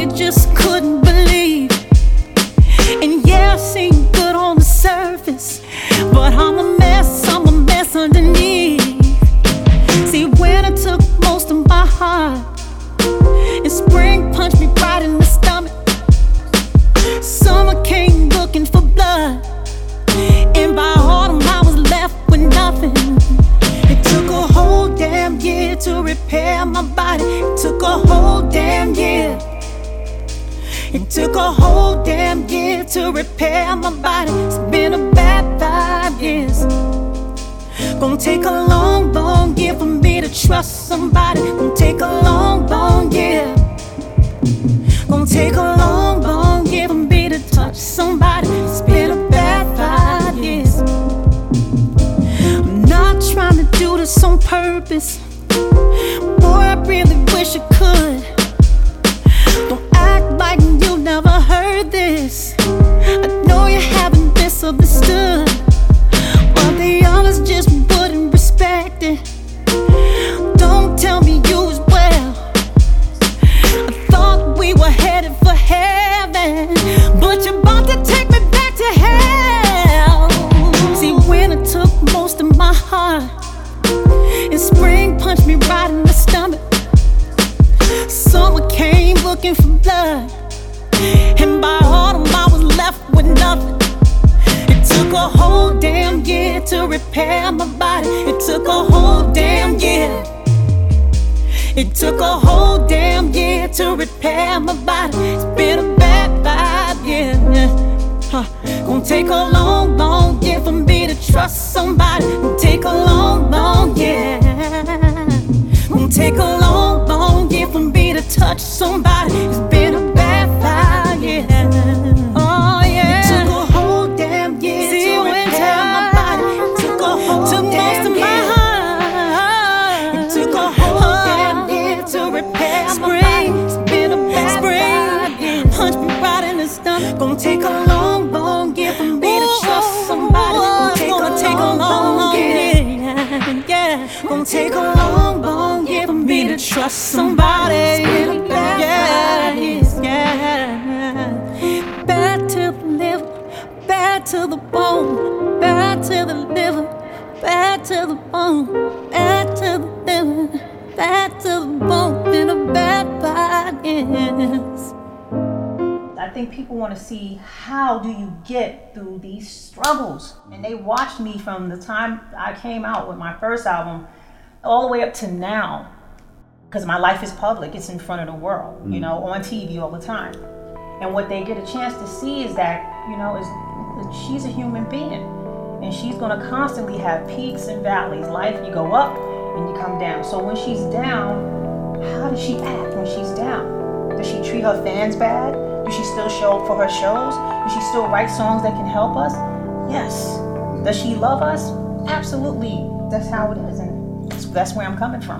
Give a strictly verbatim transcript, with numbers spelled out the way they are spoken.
you just couldn't believe. And yeah, I seem good on the surface, but I'm a mess, I'm a mess underneath. See, winter took most of my heart, and spring punched me right in the stomach. Summer came looking for blood, and by autumn I was left with nothing. It took a whole damn year to repair my body. It took a whole damn year. It took a whole damn year to repair my body. It's been a bad five years. Gonna take a long, long year for me to trust somebody. Gonna take a long, long year. Gonna take a long, long year for me to touch somebody. It's been a bad five years. I'm not trying to do this on purpose. Boy, I really wish I could. Don't act like you never heard this. I know you haven't misunderstood, but the others just wouldn't respect it. Don't tell me you as well. I thought we were headed for heaven, but you're about to take me back to hell. See, winter took most of my heart, and spring punched me right in the stomach. Summer came looking for blood, and by autumn I was left with nothing. It took a whole damn year to repair my body. It took a whole damn year. It took a whole damn year to repair my body. It's been a bad five years. Huh. Gonna take a long, long year for me to trust somebody. Gonna take a long, long year. Gonna take a long, long year for me to touch somebody. It's been a bad five years. Oh yeah. It took a whole damn year See, to repair my body. It took a whole took damn year. It took a whole oh, damn year to repair spring. my body. It's been a bad spring. five years. Punch me right in the stomach. Gonna take a long, long year for me Ooh, to trust somebody. Gonna take, gonna a, take long, a long, long year. year. Yeah. Gonna take a long, long year for me to trust somebody. Yeah, yeah. Bad to the liver, bad to the bone, bad to the liver, bad to the bone, bad to the liver, bad to the bone. Been a bad five years. I think people want to see, how do you get through these struggles? And they watched me from the time I came out with my first album all the way up to now, because my life is public. It's in front of the world, mm. you know, on T V all the time. And what they get a chance to see is that, you know, is she's a human being, and she's going to constantly have peaks and valleys. Life, you go up and you come down. So when she's down, how does she act when she's down? Does she treat her fans bad? Does she still show up for her shows? Does she still write songs that can help us? Yes. Does she love us? Absolutely. That's how it is, and that's where I'm coming from.